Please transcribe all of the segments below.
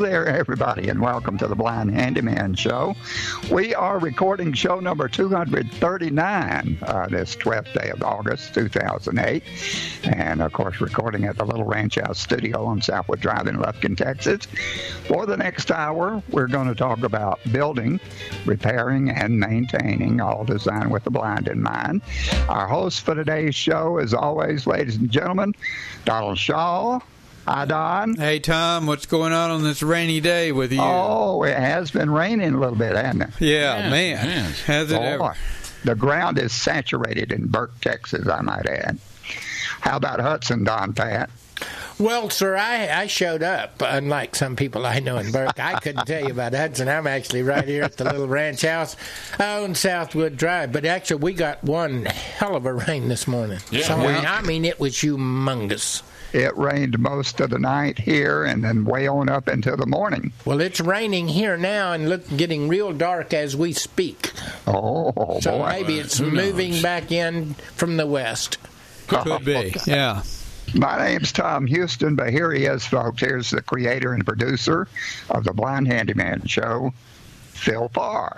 there, everybody, and welcome to the Blind Handyman Show. We are recording show number 239 this 12th day of August, 2008. And, of course, recording at the Little Ranch House Studio on Southwood Drive in Lufkin, Texas. For the next hour, we're going to talk about building, repairing, and maintaining, all designed with the blind in mind. Our host for today's show, as always, ladies and gentlemen, Donald Shaw. Hi, Don. Hey, Tom. What's going on this rainy day with you? Oh, it has been raining a little bit, hasn't it? Yeah, man. Has it ever? The ground is saturated in Burke, Texas, I might add. How about Hudson, Don Pat? Well, sir, I showed up, unlike some people I know in Burke. I couldn't tell you about Hudson. I'm actually right here at the Little Ranch House on Southwood Drive. But actually, we got one hell of a rain this morning. Yeah. So, I mean, it was humongous. It rained most of the night here and then way on up until the morning. Well, it's raining here now and getting real dark as we speak. Oh, so boy. Maybe it's moving back in from the west. Could be, yeah. My name's Tom Houston, but here he is, folks. Here's the creator and producer of the Blind Handyman Show, Phil Farr.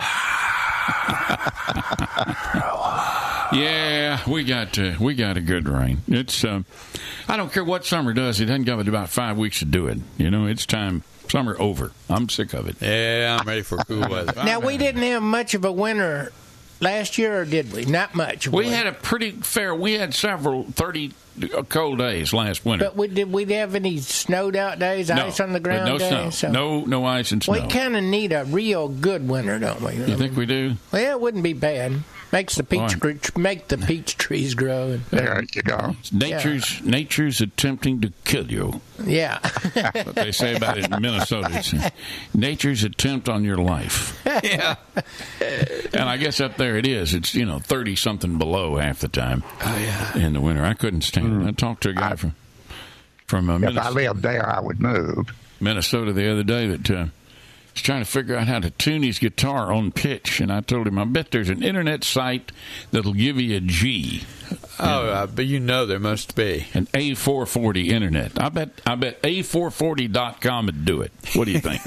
Yeah, we got a good rain. It's I don't care what summer does. It doesn't give it about 5 weeks to do it. You know, it's time. Summer over. I'm sick of it. Yeah, I'm ready for cool weather. Now, we didn't have much of a winter last year, or did we? Not much. We had a pretty fair. We had several 30 cold days last winter. But did we have any snowed out days, ice on the ground no days? Snow. No ice and snow. We kind of need a real good winter, don't we? You think we do? Well, it wouldn't be bad. Makes the peach trees grow. There you go. Nature's attempting to kill you. Yeah. What they say about it in Minnesota. It's nature's attempt on your life. Yeah. And I guess up there it is. It's 30-something below half the time. Oh yeah. In the winter, I couldn't stand it. I talked to a guy from If I lived there, I would move. Minnesota the other day that was trying to figure out how to tune his guitar on pitch, and I told him, I bet there's an internet site that'll give you a G. But there must be an A440 internet. I bet A440.com would do it. What do you think?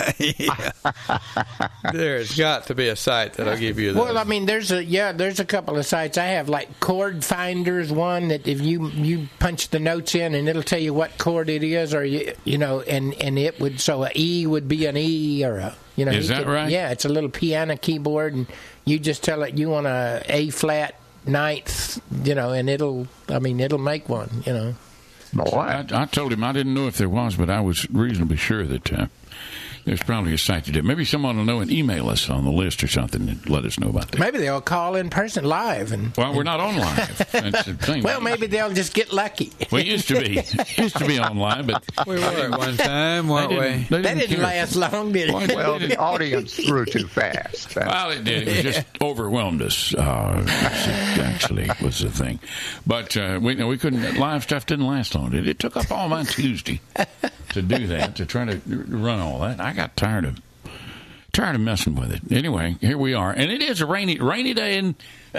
There's got to be a site that'll give you those. Well, I mean, there's a couple of sites. I have like Chord Finder's one that if you punch the notes in and it'll tell you what chord it is, or and it would, so a E would be an E, or a Is that right? Yeah, it's a little piano keyboard, and you just tell it you want a flat ninth, and it'll make one, Boy. I told him I didn't know if there was, but I was reasonably sure that there's probably a site to do it. Maybe someone will know and email us on the list or something and let us know about that. Maybe they'll call in person live. Well, we're not on live. That's the thing. Well, maybe they'll just get lucky. We used to be online, but we were at one time, weren't we? That didn't last long, did it? Well, the audience grew too fast. Well, it did. It just overwhelmed us. Actually, was the thing. But we couldn't. Live stuff didn't last long. It took up all my Tuesday to do that, to try to run all that. I got tired of messing with it. Anyway, here we are, and it is a rainy day in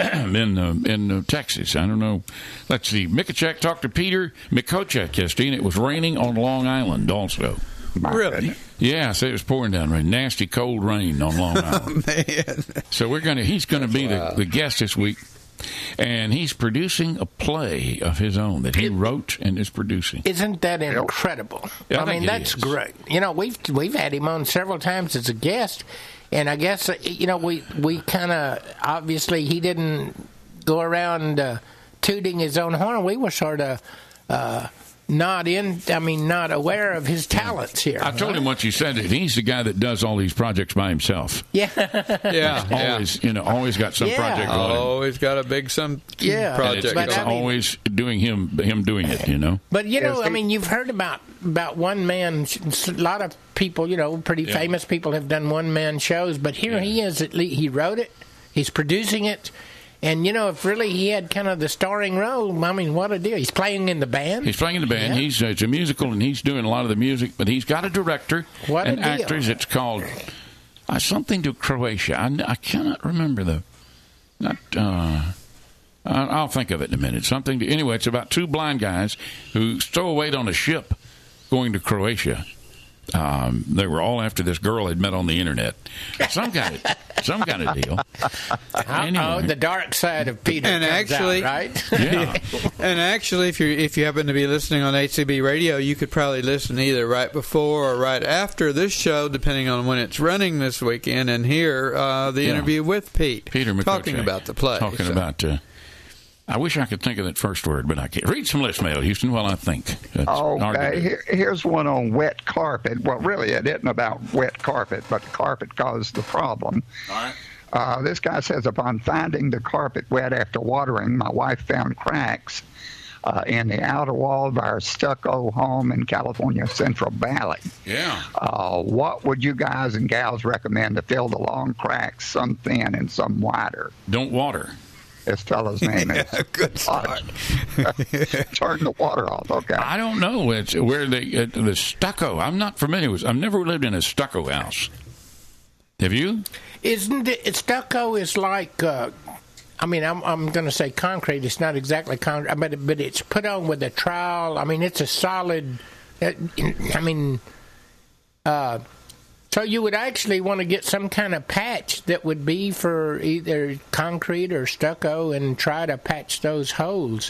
Texas. I don't know. Let's see. Mikachek talked to Peter Mikochek yesterday, and it was raining on Long Island also. Really? Yeah, so it was pouring down rain. Nasty cold rain on Long Island. Oh, man. So he's gonna be the guest this week. And he's producing a play of his own that he wrote and is producing. Isn't that incredible? Yeah, I mean, that's great. We've had him on several times as a guest, and I guess we kind of, obviously he didn't go around tooting his own horn. We were sort of not aware of his talents here. I told him what you said. He's the guy that does all these projects by himself. Yeah. Always got some project going. Always got a big project. It's always doing him doing it, But, you've heard about one man. A lot of people, pretty famous people have done one-man shows. But here he is. He wrote it. He's producing it. And, if really he had kind of the starring role, I mean, what a deal. He's playing in the band. He's playing in the band. Yeah. It's a musical, and he's doing a lot of the music. But he's got a director and deal. actors. It's called something to Croatia. I cannot remember I'll think of it in a minute. Anyway, it's about two blind guys who stowaway on a ship going to Croatia. They were all after this girl they'd met on the internet. Some kind of deal. Anyway. The dark side of Peter and comes actually, out, right? Yeah. And actually, if you happen to be listening on HCB Radio, you could probably listen either right before or right after this show, depending on when it's running this weekend, and hear the interview with Peter McCutcheon, talking about the play. Talking about. I wish I could think of that first word, but I can't. Read some list mail, Houston, while I think. Okay, here's one on wet carpet. Well, really, it isn't about wet carpet, but the carpet caused the problem. All right. This guy says, upon finding the carpet wet after watering, my wife found cracks in the outer wall of our stucco home in California Central Valley. Yeah. What would you guys and gals recommend to fill the long cracks, some thin and some wider? Don't water. This fellow's name is Good start. Turn the water off. Okay. I don't know. It's where the stucco. I'm not familiar with. I've never lived in a stucco house. Have you? Isn't it? Stucco is like. I'm going to say concrete. It's not exactly concrete, but it's put on with a trowel. I mean, it's a solid. So you would actually want to get some kind of patch that would be for either concrete or stucco and try to patch those holes.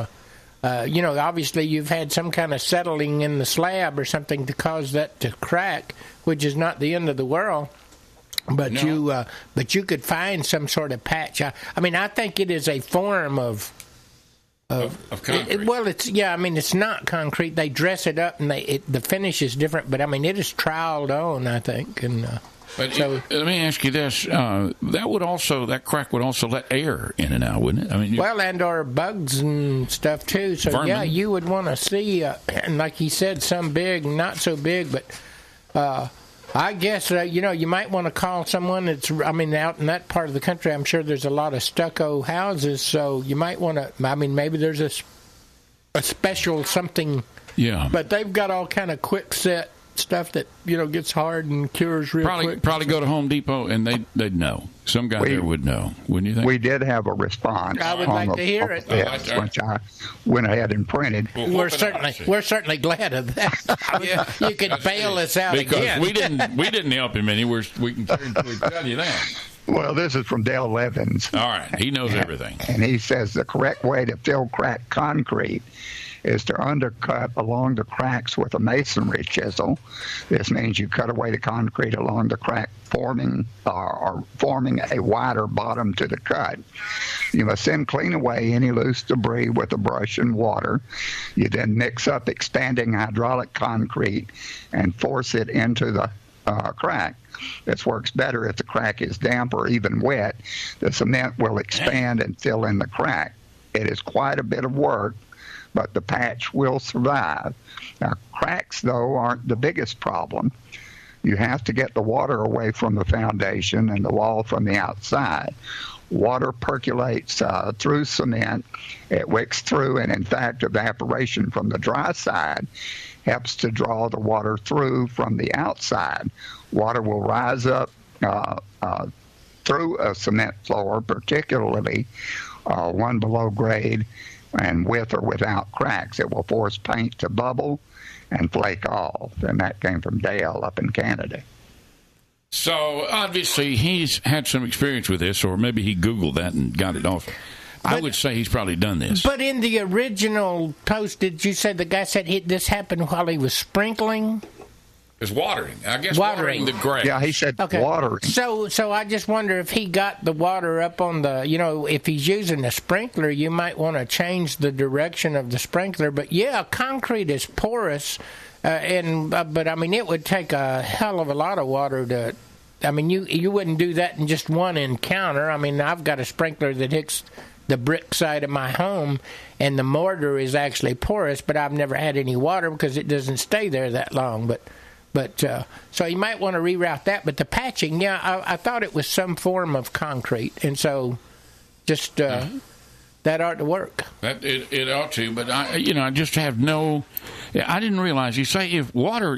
Obviously you've had some kind of settling in the slab or something to cause that to crack, which is not the end of the world. But no. You could find some sort of patch. I think it is a form of concrete. It's not concrete. They dress it up, and the finish is different. But it is troweled on, I think. And let me ask you this: that crack would also let air in and out, wouldn't it? and or bugs and stuff too. So vermin. Yeah, you would want to see, and like he said, some big, not so big, but. I guess, you might want to call someone that's, out in that part of the country, I'm sure there's a lot of stucco houses, so you might want to, maybe there's a special something. Yeah. But they've got all kind of quick set stuff that, gets hard and cures real quick. Probably go to Home Depot and they'd know. Some guy there would know, wouldn't you think? We did have a response. I would like to hear it. Which I went ahead and printed. We're certainly glad of that. You could bail us out again. Because we didn't help him any. We can tell you that. Well, this is from Dale Evans. All right. He knows everything. And he says the correct way to fill cracked concrete is to undercut along the cracks with a masonry chisel. This means you cut away the concrete along the crack, forming a wider bottom to the cut. You must then clean away any loose debris with a brush and water. You then mix up expanding hydraulic concrete and force it into the crack. This works better if the crack is damp or even wet. The cement will expand and fill in the crack. It is quite a bit of work, but the patch will survive. Now, cracks, though, aren't the biggest problem. You have to get the water away from the foundation and the wall from the outside. Water percolates through cement. It wicks through, and in fact, evaporation from the dry side helps to draw the water through from the outside. Water will rise up through a cement floor, particularly one below grade, and with or without cracks. It will force paint to bubble and flake off. And that came from Dale up in Canada. So, obviously, he's had some experience with this, or maybe he Googled that and got it off. I would say he's probably done this. But in the original post, did you say the guy said this happened while he was sprinkling? It's watering. I guess watering the grass. Yeah, he said watering. So I just wonder if he got the water up on the, if he's using a sprinkler, you might want to change the direction of the sprinkler. But yeah, concrete is porous, but it would take a hell of a lot of water to. You wouldn't do that in just one encounter. I've got a sprinkler that hits the brick side of my home, and the mortar is actually porous, but I've never had any water because it doesn't stay there that long. But so you might want to reroute that. But the patching, I thought it was some form of concrete, and so just that ought to work. It ought to, but I just have no. I didn't realize. You say if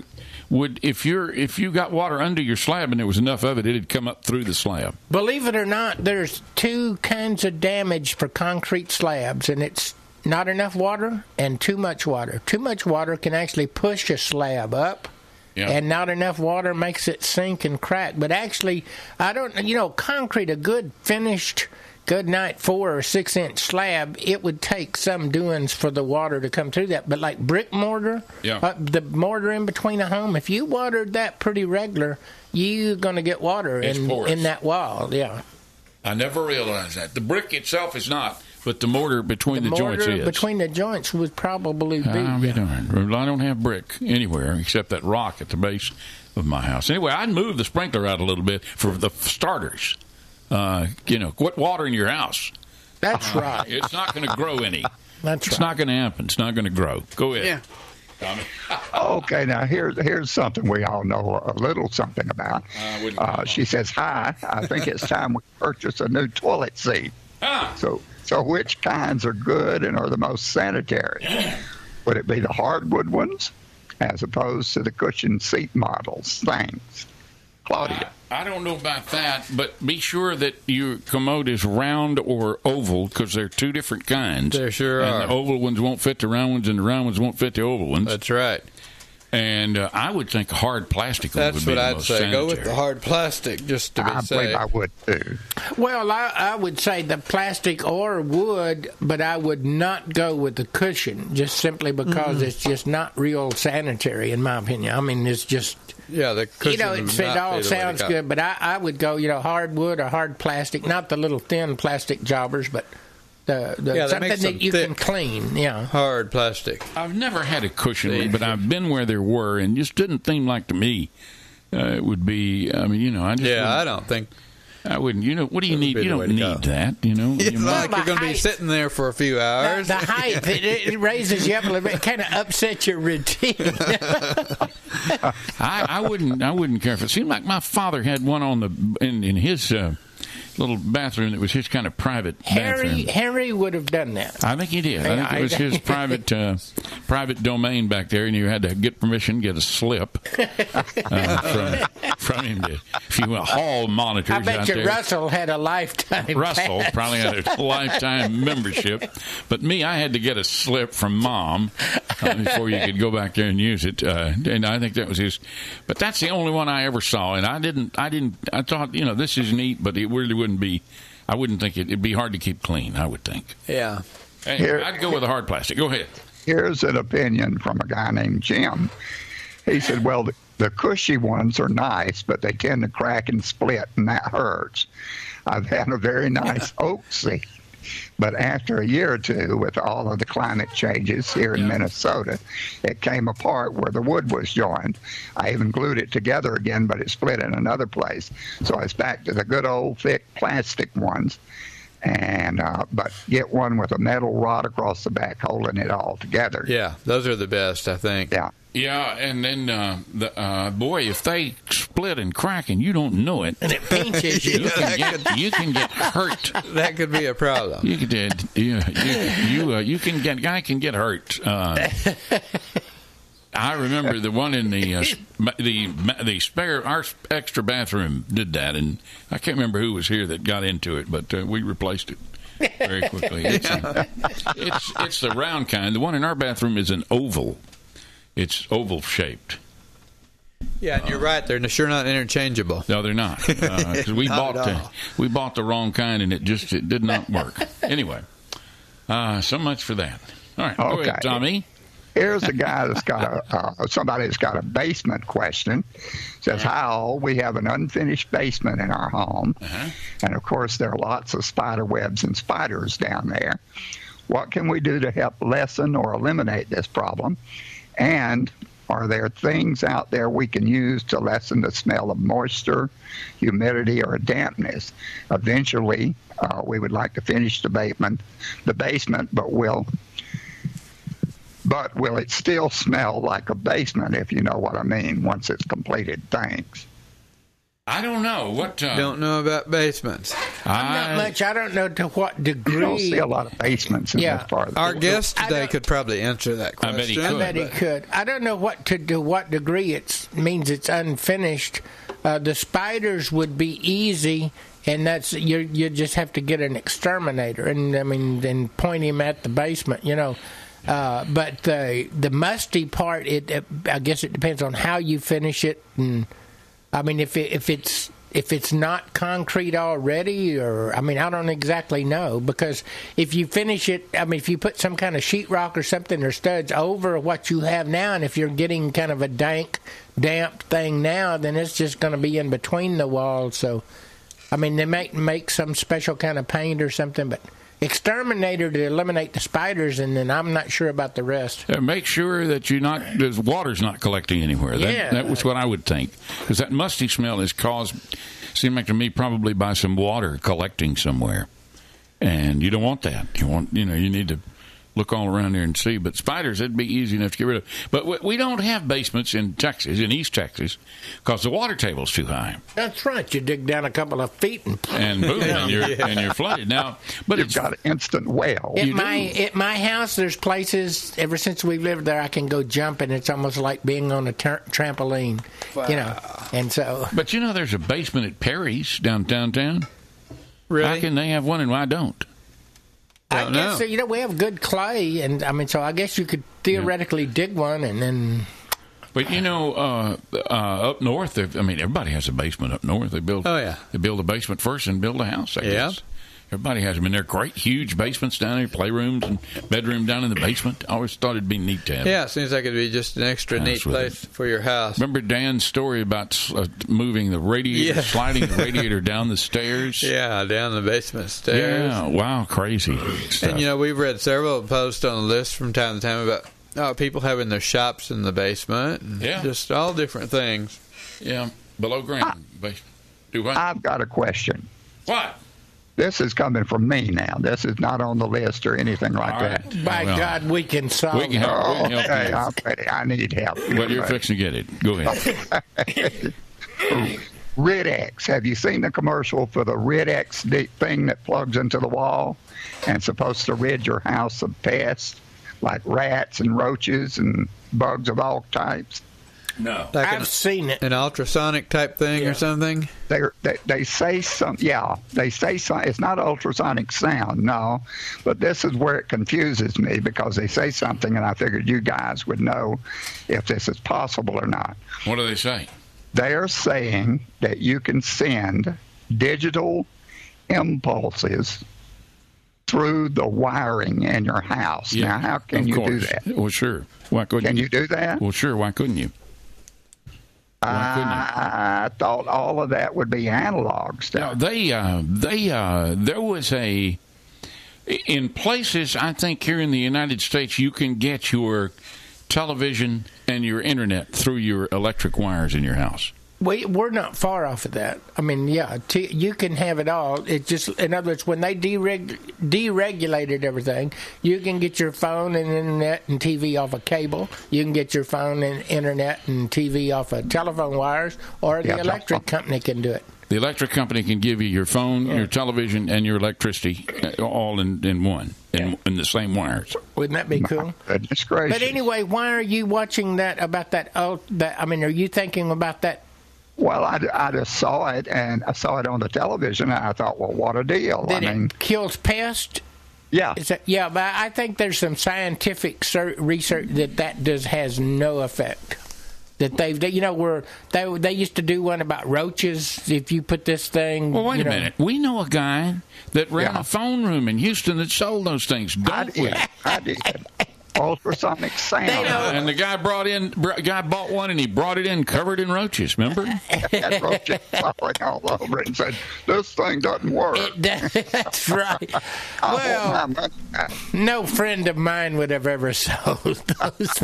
you got water under your slab and there was enough of it, it'd come up through the slab. Believe it or not, there's two kinds of damage for concrete slabs, and it's not enough water and too much water. Too much water can actually push a slab up, and not enough water makes it sink and crack. But actually, concrete, a good finished, good night 4 or 6 inch slab, it would take some doings for the water to come through that. But like brick mortar, the mortar in between a home, if you watered that pretty regular, you're going to get water in that wall. Yeah. I never realized that. The brick itself is not, but the mortar between the joints is. Between the joints would probably be. I'll be darned. I don't have brick anywhere except that rock at the base of my house. Anyway, I'd move the sprinkler out a little bit for the starters. Quit watering your house. That's right. It's not going to grow any. It's not going to happen. It's not going to grow. Go ahead. Yeah. Tommy. Okay, now here's something we all know a little something about. She says, "Hi, I think it's time we purchase a new toilet seat." So which kinds are good and are the most sanitary? Would it be the hardwood ones as opposed to the cushion seat models? Thanks. Claudia. I don't know about that, but be sure that your commode is round or oval, because they're two different kinds. There sure and are. The oval ones won't fit the round ones, and the round ones won't fit the oval ones. That's right. And I would think a hard plastic one would be the most sanitary. Go with the hard plastic, just to be safe. I believe I would, too. Well, I would say the plastic or wood, but I would not go with the cushion, just simply because it's just not real sanitary, in my opinion. I mean, it's just... Yeah, the cushion it all sounds good, but I would go, hardwood or hard plastic, not the little thin plastic jobbers, but something that you can clean. Yeah, hard plastic. I've never had a cushion, but I've been where there were, and just didn't seem like to me it would be. I mean, I just I don't think. I wouldn't. What do you need? You don't need that. It's like you're going to be sitting there for a few hours. The height, it raises you up a little bit. It kind of upsets your routine. I wouldn't care if it seemed like my father had one in his little bathroom that was his kind of private bathroom. Harry would have done that. I think he did. I think it was his private domain back there, and you had to get permission, get a slip from him to, if you will, hall monitors. I bet you Russell had a lifetime. Russell pass. probably had a lifetime membership, but me, I had to get a slip from Mom before you could go back there and use it. And I think that was his. But that's the only one I ever saw, and I thought, this is neat, but it really wouldn't be. I wouldn't think it'd be hard to keep clean. I would think. Yeah. Anyway, I'd go with a hard plastic. Go ahead. Here's an opinion from a guy named Jim. He said, "Well, the cushy ones are nice, but they tend to crack and split, and that hurts. I've had a very nice oak seat, but after a year or two, with all of the climate changes here in Minnesota, it came apart where the wood was joined. I even glued it together again, but it split in another place. So it's back to the good old thick plastic ones, and but get one with a metal rod across the back holding it all together." Yeah, those are the best, I think. Yeah. Yeah, and then, boy, if they split and crack and you don't know it, and it pinches you, you can get hurt. That could be a problem. You can get guy can get hurt. I remember the one in the spare our extra bathroom did that, and I can't remember who was here that got into it, but we replaced it very quickly. It's the round kind. The one in our bathroom is an oval. It's oval shaped. Yeah, and you're right. They're sure not interchangeable. No, they're not. Because we bought the wrong kind, and it did not work. Anyway, so much for that. All right, go ahead, Tommy. Here's a guy that's got somebody that's got a basement question. Says, "How we have an unfinished basement in our home, and of course there are lots of spider webs and spiders down there. What can we do to help lessen or eliminate this problem? And are there things out there we can use to lessen the smell of moisture, humidity, or dampness? Eventually, we would like to finish the basement, but will it still smell like a basement, if you know what I mean, once it's completed? Thanks." I don't know what. Don't know about basements. Not much. I don't know to what degree. You don't see a lot of basements in this part of the Our world. guest today could probably answer that question. I bet he could. I don't know what degree it means it's unfinished. The spiders would be easy, and that's you just have to get an exterminator and point him at the basement. But the musty part, I guess it depends on how you finish it. And I mean, if it's not concrete already, or I mean, I don't exactly know, because if you finish it, I mean, if you put some kind of sheetrock or something or studs over what you have now, and if you're getting kind of a damp thing now, then it's just going to be in between the walls. So, I mean, they might make some special kind of paint or something, but exterminator to eliminate the spiders, and then I'm not sure about the rest. Make sure that the water's not collecting anywhere. That was what I would think, because that musty smell is seemed like to me probably by some water collecting somewhere, and you don't want that. You need to look all around there and see. But spiders, it'd be easy enough to get rid of. But we don't have basements in Texas, in East Texas, because the water table's too high. That's right. You dig down a couple of feet and boom, and you're flooded. Now, but you've got an instant well. At my house, there's places, ever since we've lived there, I can go jumping. It's almost like being on a trampoline. Wow. And so. But there's a basement at Perry's downtown. Really? How can they have one and why don't? I guess so, we have good clay, and I mean, so I guess you could theoretically dig one, and then. But up north, everybody has a basement up north. They build. Oh yeah. They build a basement first and build a house. I guess. Everybody has them, and they're great, huge basements down there, playrooms and bedroom down in the basement. I always thought it'd be neat to have. Yeah, it seems like it'd be just an extra neat place for your house. Remember Dan's story about moving the radiator, sliding the radiator down the stairs? Yeah, down the basement stairs. Yeah, wow, crazy stuff. And, we've read several posts on the list from time to time about people having their shops in the basement. And just all different things. Yeah, below ground. Do what? I've got a question. What? This is coming from me now. This is not on the list or anything like that. By God, we can solve it. Okay, I'm ready. I need help. Well, you're fixing to get it. Go ahead. Rid-X. Have you seen the commercial for the Rid-X thing that plugs into the wall and supposed to rid your house of pests like rats and roaches and bugs of all types? No, like I've seen it. An ultrasonic type thing or something. They say some. Yeah, they say some. It's not ultrasonic sound, no. But this is where it confuses me, because they say something, and I figured you guys would know if this is possible or not. What do they say? They are saying that you can send digital impulses through the wiring in your house. Yeah, now, how can you do that? Well, sure. Why couldn't Can you do that? Well, sure. Why couldn't you? I thought all of that would be analog stuff. No, there was in places, I think here in the United States, you can get your television and your internet through your electric wires in your house. We're not far off of that. I mean, you can have it all. It just, in other words, when they deregulated everything, you can get your phone and internet and TV off a cable. You can get your phone and internet and TV off of telephone wires, or the electric company can do it. The electric company can give you your phone, your television, and your electricity all in one, in the same wires. Wouldn't that be cool? Goodness gracious. But anyway, why are you watching that about that? I mean, are you thinking about that? Well, I just saw it, and I saw it on the television, and I thought, well, what a deal. It kills pests? Yeah. But I think there's some scientific research that has no effect. That they used to do one about roaches. If you put this thing, well, wait a minute. We know a guy that ran a phone room in Houston that sold those things. Don't we? I did. Ultrasonic sound. And the guy bought one, and he brought it in covered in roaches. Remember? Had roaches falling all over it and said, "This thing doesn't work." That's right. Well, no friend of mine would have ever sold those.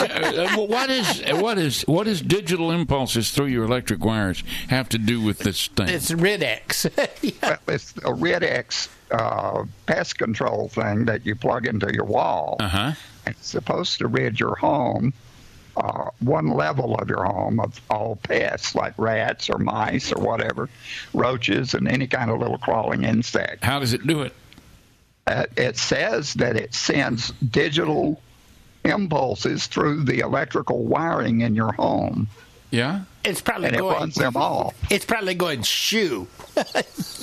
What is digital impulses through your electric wires have to do with this thing? It's Rid-X. Well, it's a Rid-X pest control thing that you plug into your wall. It's supposed to rid your home, one level of your home, of all pests like rats or mice or whatever, roaches and any kind of little crawling insect. How does it do it? It says that it sends digital impulses through the electrical wiring in your home. Yeah? It's probably and it going. runs them all. It's probably going shoo. Yeah,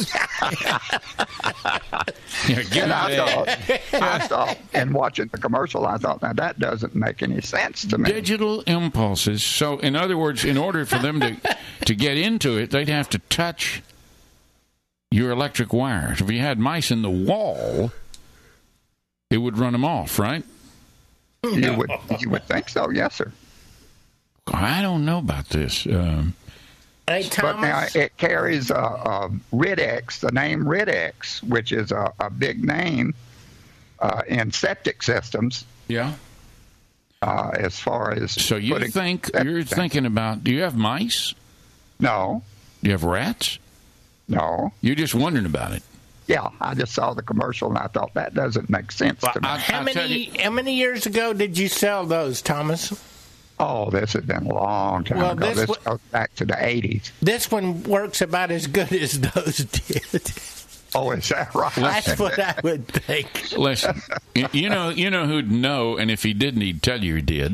get And out I thought, and watching the commercial, I thought, now that doesn't make any sense to me. digital impulses. So, in other words, in order for them to get into it, they'd have to touch your electric wires. If you had mice in the wall, it would run them off, right? You would think so, yes, sir. I don't know about this. Hey, But now Thomas. it carries Rid-X, the name Rid-X, which is a big name in septic systems Yeah. as far as. So you putting think septic you're tanks. thinking about? Do you have mice? No, Do you have rats? no. You're just wondering about it. Yeah, I just saw the commercial and I thought that doesn't make sense to me. How I'll tell you- many years ago did you sell those, Thomas? Oh, this has been a long time Well, ago. this This goes back to the 80s. This one works about as good as those did. Oh, is that right? That's what I would think. Listen, you know who'd know, and if he didn't, he'd tell you he did.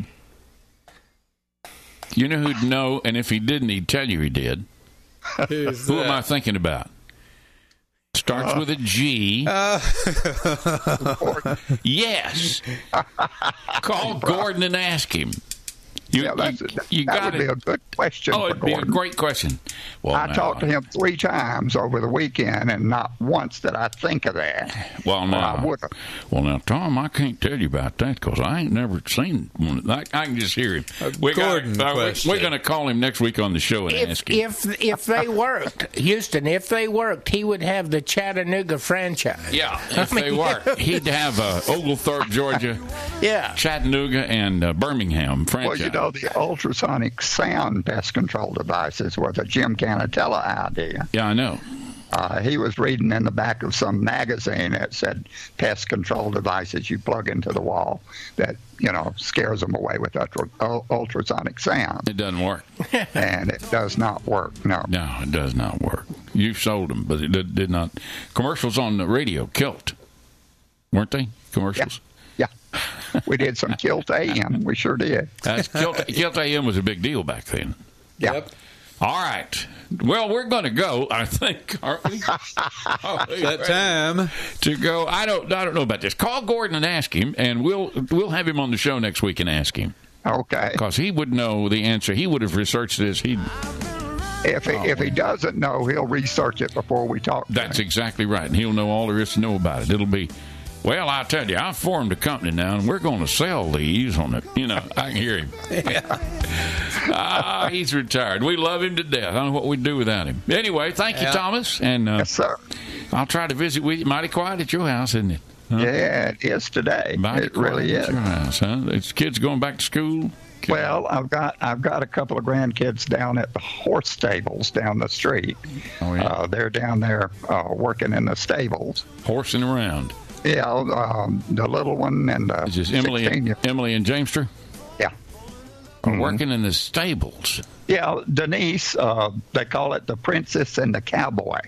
You know who'd know, and if he didn't, he'd tell you he did. Who's Who am I that? thinking about? Starts with a G. Yes. Call Gordon and ask him. Yeah, that would be a good question Oh, for it'd be a Gordon. great question. Well, I now, talked to him 3 times over the weekend, and not once did I think of that. Well, Or now, I would have. well, now, Tom, I can't tell you about that because I ain't never seen one. I can just hear him. Gordon question. We're going to call him next week on the show and ask him. If they worked, Houston, if they worked, he would have the Chattanooga franchise. Yeah, if they work, he'd have Oglethorpe, Georgia, Yeah. Chattanooga, and Birmingham Well, franchise. you know, the ultrasonic sound pest control devices was a Jim Canatella idea. Yeah, I know. He was reading in the back of some magazine that said pest control devices you plug into the wall that, scares them away with ultrasonic sound. It doesn't work. And it does not work, no. No, it does not work. You sold them, but it did not. Commercials on the radio killed, weren't they? Commercials. Yeah. We did some Kilt AM. We sure did. Kilt AM was a big deal back then. Yeah. Yep. All right. Well, we're going to go, I think, aren't we? That time. To go. I don't know about this. Call Gordon and ask him, and we'll have him on the show next week and ask him Okay. because he would know the answer. He would have researched this. If he doesn't know, he'll research it before we talk to That's him. exactly right, and he'll know all there is to know about it. It'll be. Well, I tell you, I formed a company now, and we're going to sell these on it. I can hear him. He's retired. We love him to death. I don't know what we'd do without him. Anyway, thank you, Yeah. Thomas. And Yes, sir. I'll try to visit with you. Mighty quiet at your house, isn't it? Huh? Yeah, it is today. Mighty It really quiet is. at your house, huh? It's kids going back to school. Well, I've got a couple of grandkids down at the horse stables down the street. Oh, yeah. They're down there working in the stables. Horsing around. Yeah, the little one and the Is this 16 Emily and Jamester Yeah. are working in the stables? Yeah, Denise, they call it the Princess and the Cowboy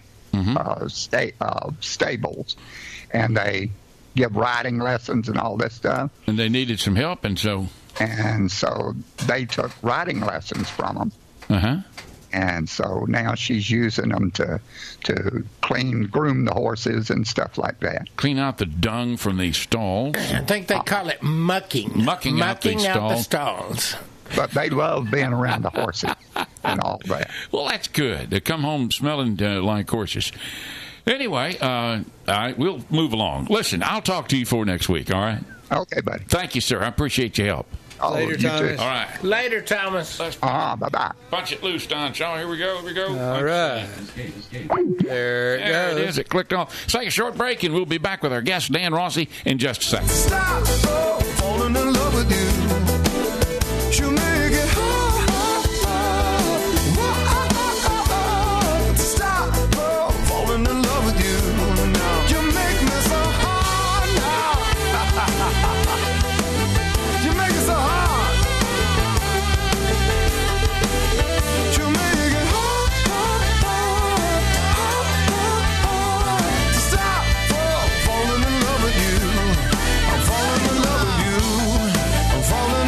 stables. And they give riding lessons and all this stuff. And they needed some help, and so And so they took riding lessons from them. And so now she's using them to groom the horses and stuff like that. clean out the dung from these stalls. I think they call it mucking. Mucking out the the stalls. But they love being around the horses and all that. Well, that's good. They come home smelling like horses. Anyway, all right, we'll move along. Listen, I'll talk to you for next week, all right? Okay, buddy. Thank you, sir. I appreciate your help. Oh, Later, you too. Thomas. All right. Later, Thomas. Bye-bye. Punch it loose, Don Shaw. Here we go. All right. There it There it goes. is. It clicked off. Let's take a short break, and we'll be back with our guest, Dan Rossi, in just a second. Stop falling in love with you. You make it hard. Stop falling in love with you. You make me so hard now. You make it so hard. You make it hard. Stop falling in love with you. I'm falling in love with you. I'm falling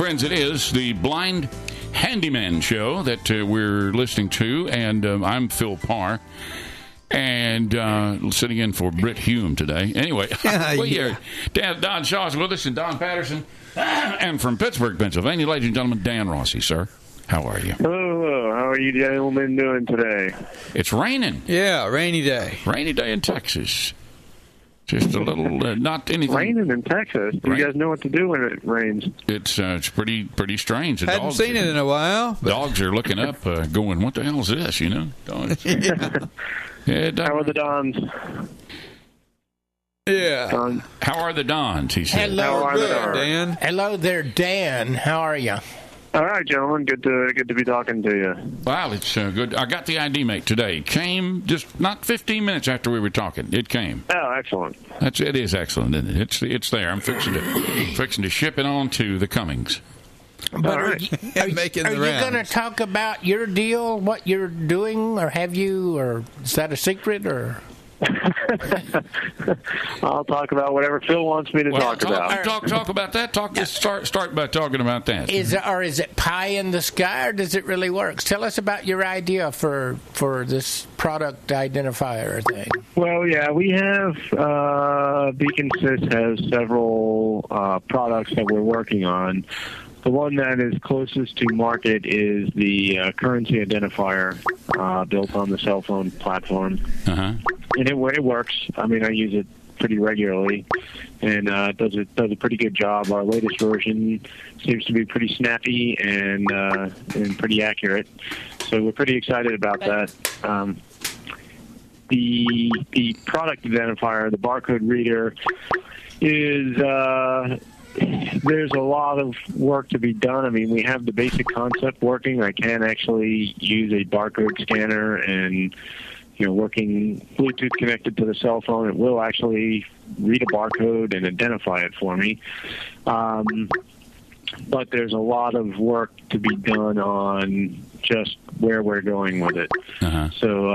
friends, it is the Blind Handyman Show that we're listening to, and I'm Phil Parr, and sitting in for Britt Hume today. Anyway, we are Don Shaw's with us, and Don Patterson, and from Pittsburgh, Pennsylvania, ladies and gentlemen, Dan Rossi, sir. How are you? Hello. How are you gentlemen doing today? It's raining. Yeah, rainy day. Rainy day in Texas. Just a little, not anything. Raining in Texas. Do you guys know what to do when it rains? It's pretty strange. The Hadn't seen it in a while. Dogs are looking up, going, "What the hell is this?" You know. Yeah, how are the Dons? Yeah. How are the Dons? He said. Hello, Dan. Hello there, Dan. How are you? All right, gentlemen. Good to be talking to you. Wow, it's good. I got the ID mate today. It came just not 15 minutes after we were talking. It came. Oh, excellent. It is excellent, isn't it? It's there. I'm fixing to ship it on to the Cummings. But All are right. you going to talk about your deal, what you're doing, or have you, or is that a secret, or? I'll talk about whatever Phil wants me to talk about. Talk about that. Start by talking about that. Is it pie in the sky, or does it really work? Tell us about your idea for this product identifier thing. Well, yeah, we have Beacon Sys has several products that we're working on. The one that is closest to market is the currency identifier built on the cell phone platform. Uh-huh. And it works. I mean, I use it pretty regularly, and it does a pretty good job. Our latest version seems to be pretty snappy and pretty accurate. So we're pretty excited about that. The product identifier, the barcode reader, is there's a lot of work to be done. I mean, we have the basic concept working. I can actually use a barcode scanner and, working Bluetooth connected to the cell phone. It will actually read a barcode and identify it for me. But there's a lot of work to be done on just where we're going with it. Uh-huh. So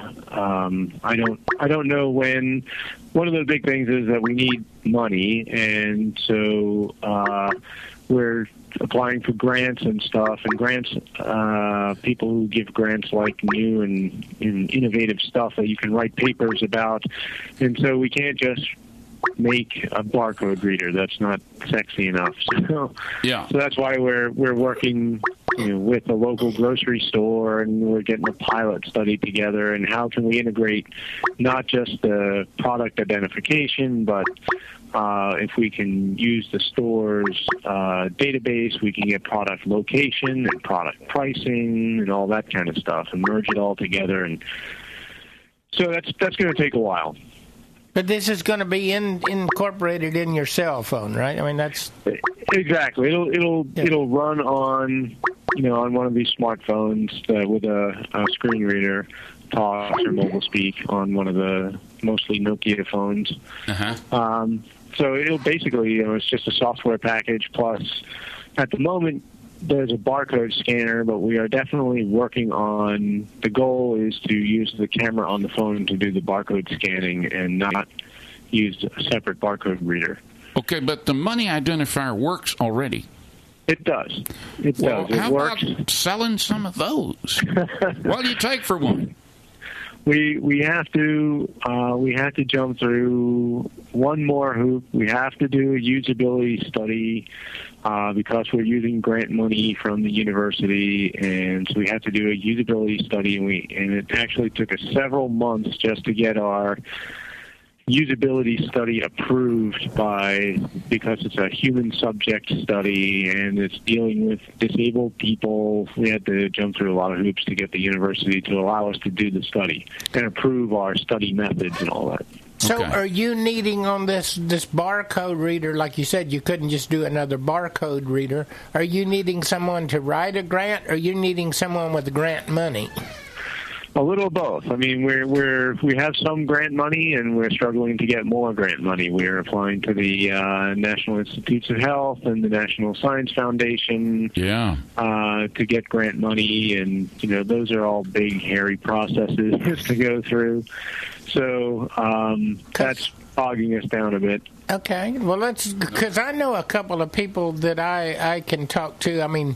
I don't know when. One of the big things is that we need money, and so we're applying for grants and stuff. And grants, people who give grants like new and innovative stuff that you can write papers about. And so we can't just make a barcode reader. That's not sexy enough. So that's why we're working with a local grocery store, and we're getting a pilot study together, and how can we integrate not just the product identification, but if we can use the store's database, we can get product location and product pricing and all that kind of stuff, and merge it all together. And so that's going to take a while. But this is going to be incorporated in your cell phone, right? I mean, that's exactly. It'll run on on one of these smartphones with a screen reader, talk or mobile speak on one of the mostly Nokia phones. Uh-huh. So it'll basically, it's just a software package. Plus, at the moment, there's a barcode scanner, but we are definitely working on. The goal is to use the camera on the phone to do the barcode scanning and not use a separate barcode reader. Okay, but the money identifier works already. It does. It does. It how works. About selling some of those? What do you take for one? We have to jump through one more hoop. We have to do a usability study because we're using grant money from the university, and so we have to do a usability study. And it actually took us several months just to get our usability study approved because it's a human subject study and it's dealing with disabled people. We had to jump through a lot of hoops to get the university to allow us to do the study and approve our study methods and all that. So Okay. are you needing on this barcode reader, like you said, you couldn't just do another barcode reader. Are you needing someone to write a grant, or are you needing someone with grant money? A little of both. I mean, we have some grant money, and we're struggling to get more grant money. We're applying to the National Institutes of Health and the National Science Foundation to get grant money, and those are all big, hairy processes to go through. So that's bogging us down a bit. Okay, well, let's, because I know a couple of people that I can talk to. I mean,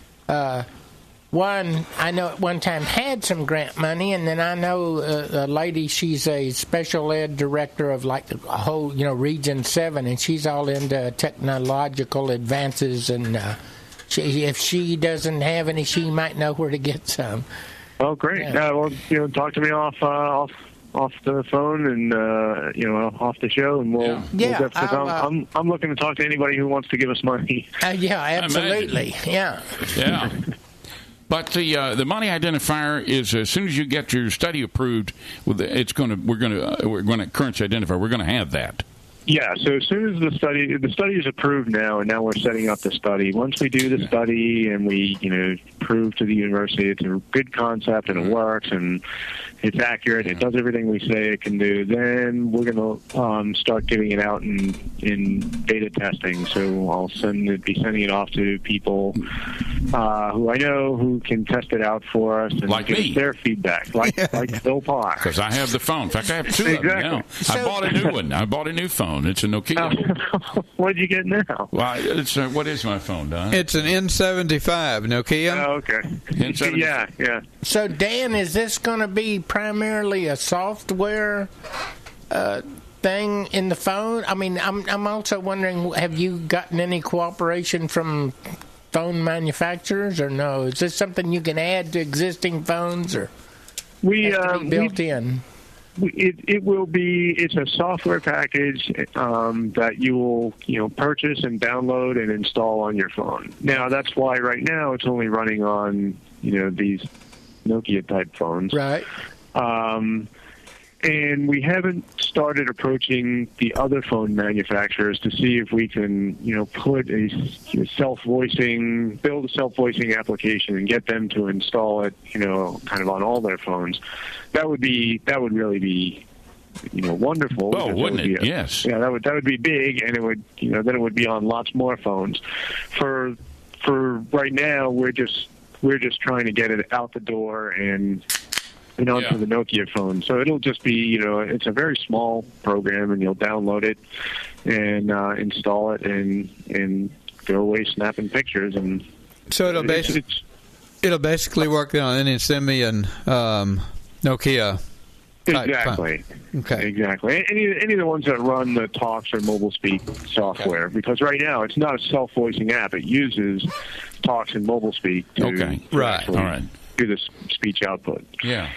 one I know at one time had some grant money, and then I know a lady. She's a special ed director of like the whole, Region 7, and she's all into technological advances. And if she doesn't have any, she might know where to get some. Oh, great! Yeah. Well, talk to me off the phone and off the show, and we'll definitely. I'm looking to talk to anybody who wants to give us money. Yeah, absolutely. Yeah. But the money identifier is as soon as you get your study approved, we're going to currency identifier. We're going to have that. Yeah, so as soon as the study is approved now, and now we're setting up the study. Once we do the study and we, prove to the university it's a good concept and it works and it's accurate, it does everything we say it can do, then we're going to start giving it out in beta testing. So I'll be sending it off to people who I know who can test it out for us and like give me. us their feedback, like Bill Parr. Because I have the phone. In fact, I have two of them now. I bought a new one. I bought a new phone. It's a Nokia. What did you get now? Well, it's what is my phone, Don? It's an N75 Nokia. Oh, okay. N75. Yeah. So, Dan, is this going to be primarily a software thing in the phone? I mean, I'm also wondering, have you gotten any cooperation from phone manufacturers, or no? Is this something you can add to existing phones, or has to be built in? It will be. It's a software package that you will purchase and download and install on your phone. Now that's why right now it's only running on these Nokia type phones. Right. And we haven't started approaching the other phone manufacturers to see if we can put build a self-voicing application and get them to install it kind of on all their phones. That would really be wonderful. Oh, wouldn't it? Yes. Yeah, that would be big, and it would then it would be on lots more phones. For right now, we're just trying to get it out the door and onto the Nokia phone. So it'll just be it's a very small program, and you'll download it and install it and go away snapping pictures. And so it'll basically work on any Symbian Nokia. Exactly. Okay. Exactly. Any of the ones that run the Talks or Mobile Speak software, because right now it's not a self-voicing app. It uses Talks and Mobile Speak to right. All right. do the speech output. Yeah.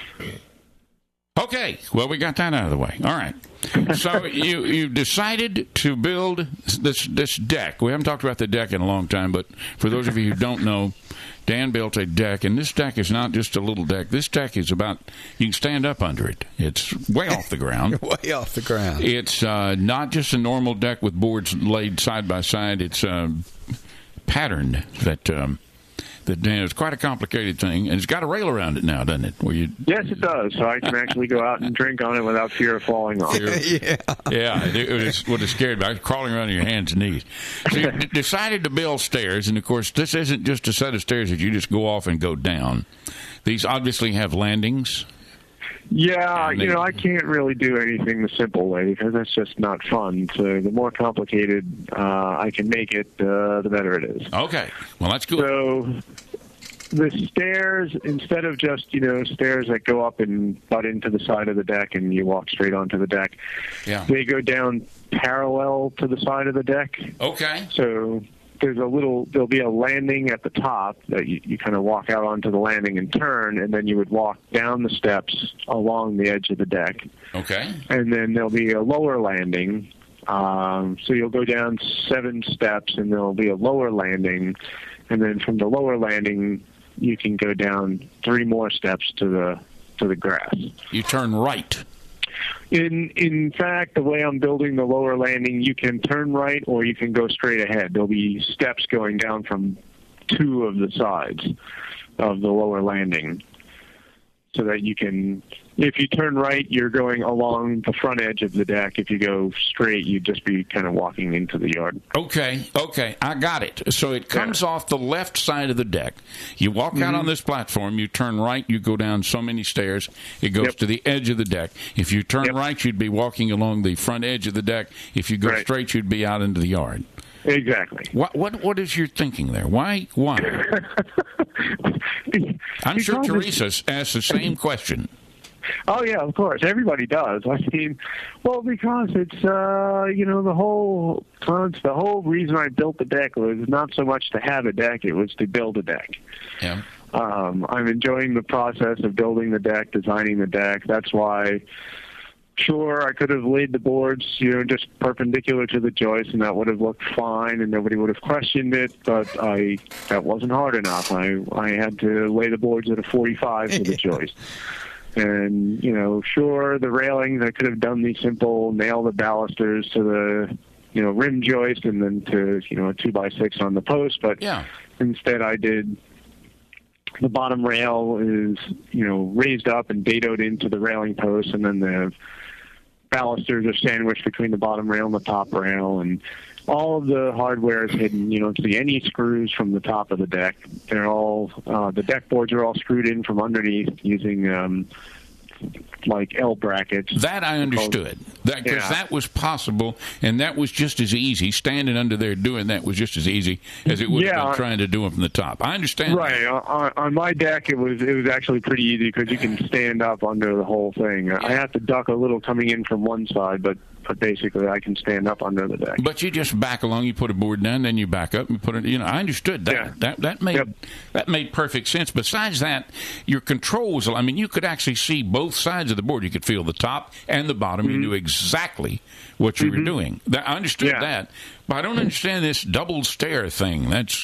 Okay. Well, we got that out of the way. All right. So you decided to build this deck. We haven't talked about the deck in a long time, but for those of you who don't know, Dan built a deck, and this deck is not just a little deck. This deck is about, you can stand up under it. It's way off the ground. Way off the ground. It's not just a normal deck with boards laid side by side. It's patterned that it's quite a complicated thing, and it's got a rail around it now, doesn't it? Yes, it does. So I can actually go out and drink on it without fear of falling off. Yeah, it would have scared me. I was crawling around on your hands and knees. So you decided to build stairs, and of course, this isn't just a set of stairs that you just go off and go down. These obviously have landings. Yeah, I can't really do anything the simple way because that's just not fun. So the more complicated I can make it, the better it is. Okay, well, that's good. So the stairs, instead of just, stairs that go up and butt into the side of the deck and you walk straight onto the deck, they go down parallel to the side of the deck. Okay. So there'll be a landing at the top that you kind of walk out onto the landing and turn, and then you would walk down the steps along the edge of the deck. Okay. And then there'll be a lower landing. So you'll go down 7 steps, and there'll be a lower landing. And then from the lower landing, you can go down 3 more steps to the grass. You turn right. In fact, the way I'm building the lower landing, you can turn right or you can go straight ahead. There'll be steps going down from 2 of the sides of the lower landing. so that you can, if you turn right, you're going along the front edge of the deck. If you go straight, you'd just be kind of walking into the yard. Okay, I got it. So it comes off the left side of the deck. You walk out on this platform, you turn right, you go down so many stairs, it goes to the edge of the deck. If you turn right, you'd be walking along the front edge of the deck. If you go straight, you'd be out into the yard. Exactly. What is your thinking there? Why? I'm sure Teresa asked the same question. Oh yeah, of course. Everybody does. I mean, well, because it's the whole reason I built the deck was not so much to have a deck; it was to build a deck. Yeah. I'm enjoying the process of building the deck, designing the deck. That's why. Sure, I could have laid the boards, just perpendicular to the joist, and that would have looked fine, and nobody would have questioned it. But that wasn't hard enough. I had to lay the boards at a 45 for the joist. And sure, the railings, I could have done the simple nail the balusters to the rim joist, and then to a 2x6 on the post. But instead, I did. The bottom rail is raised up and dadoed into the railing post, and then the balusters are sandwiched between the bottom rail and the top rail, and all of the hardware is hidden. You don't see any screws from the top of the deck. They're all the deck boards are all screwed in from underneath using like L brackets. That I understood. Because that was possible, and that was just as easy. Standing under there doing that was just as easy as it would have been trying to do it from the top. I understand. Right. On my deck, it was actually pretty easy because you can stand up under the whole thing. I have to duck a little coming in from one side, but basically I can stand up under the deck. But you just back along, you put a board down, then you back up and put it. I understood that. Yeah. That made perfect sense. Besides that, your controls. I mean, you could actually see both sides of the board. You could feel the top and the bottom. You knew exactly what you were doing. I understood that, but I don't understand this double stair thing. That's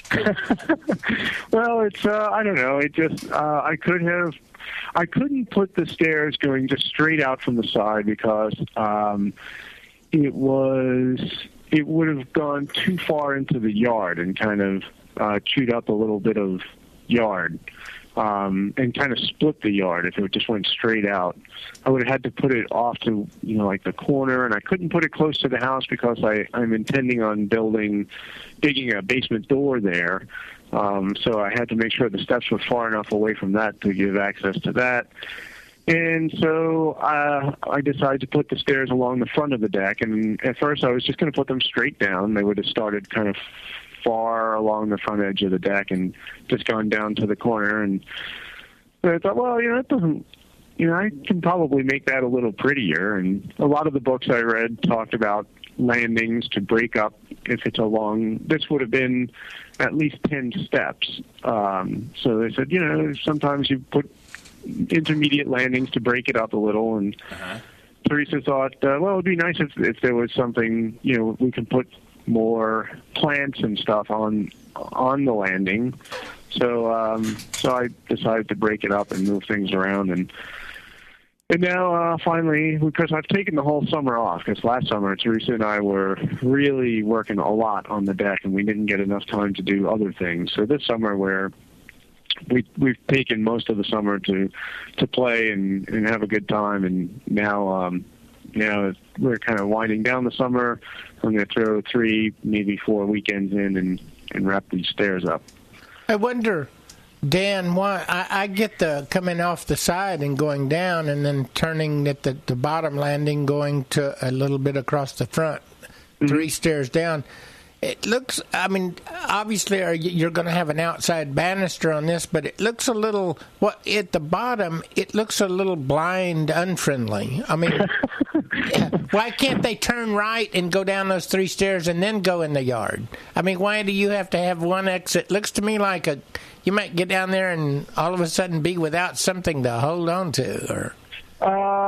well, it's I don't know. It just I couldn't put the stairs going just straight out from the side because it would have gone too far into the yard and kind of chewed up a little bit of yard. And kind of split the yard if it just went straight out. I would have had to put it off to, like the corner, and I couldn't put it close to the house because I'm intending on digging a basement door there. So I had to make sure the steps were far enough away from that to give access to that. And so I decided to put the stairs along the front of the deck, and at first I was just going to put them straight down. They would have started kind of far along the front edge of the deck and just gone down to the corner. And I thought, well, it doesn't, I can probably make that a little prettier. And a lot of the books I read talked about landings to break up if it's a long, this would have been at least 10 steps. So they said, sometimes you put intermediate landings to break it up a little. And Teresa thought, well, it would be nice if there was something, we could put more plants and stuff on the landing. So I decided to break it up and move things around, and now finally, because I've taken the whole summer off, because last summer Teresa and I were really working a lot on the deck, and we didn't get enough time to do other things. So this summer, where we've taken most of the summer to play and have a good time, and now we're kind of winding down the summer. I'm going to throw 3, maybe 4 weekends in and wrap these stairs up. I wonder, Dan, why I get the coming off the side and going down and then turning at the bottom landing, going to a little bit across the front, 3 stairs down. It looks, obviously you're going to have an outside banister on this, but it looks a little, at the bottom, it looks a little blind, unfriendly. Why can't they turn right and go down those 3 stairs and then go in the yard? Why do you have to have one exit? Looks to me like you might get down there and all of a sudden be without something to hold on to.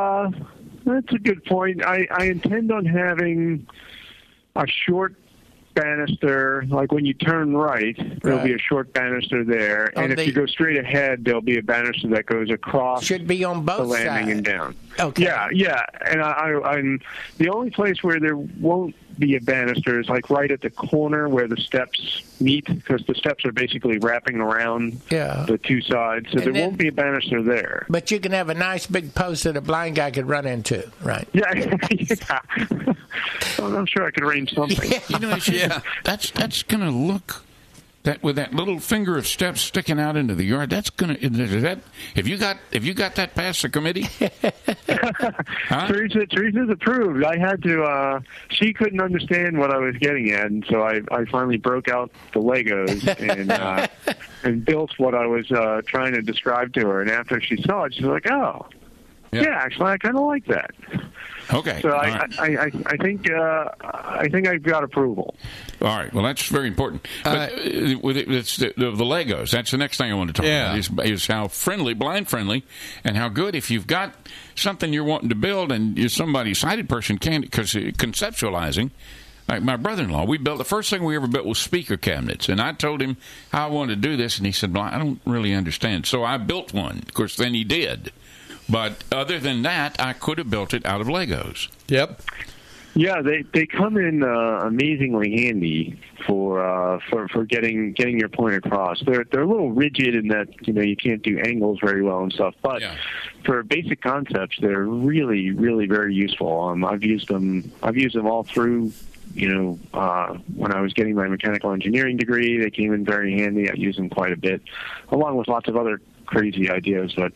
Or that's a good point. I intend on having a short banister, like when you turn right, there'll be a short banister there, and if you go straight ahead, there'll be a banister that goes across. Should be on both the landing sides. and down. Okay. Yeah, and I'm the only place where there won't be a banister is like right at the corner where the steps meet, because the steps are basically wrapping around the two sides, so there won't be a banister there. But you can have a nice big post that a blind guy could run into, right? Yeah. Well, I'm sure I could arrange something. You know, that's going to look that with that little finger of steps sticking out into the yard. That's going to have you got that past the committee? Huh? Teresa's approved. I had to. She couldn't understand what I was getting at, and so I finally broke out the Legos and built what I was trying to describe to her. And after she saw it, she's like, "Oh, yeah, actually, I kind of like that." Okay. So I think I've got approval. All right. Well, that's very important. But it's the Legos. That's the next thing I want to talk about is how friendly, blind friendly, and how good if you've got something you're wanting to build and you're somebody sighted person can, because conceptualizing. Like my brother-in-law, the first thing we ever built was speaker cabinets, and I told him how I wanted to do this, and he said, "Well, I don't really understand." So I built one. Of course, then he did. But other than that, I could have built it out of Legos. Yep. Yeah, they come in amazingly handy for getting your point across. They're a little rigid in that you can't do angles very well and stuff, but for basic concepts, they're really, really very useful. I've used them all through. When I was getting my mechanical engineering degree, they came in very handy. I use them quite a bit, along with lots of other crazy ideas. But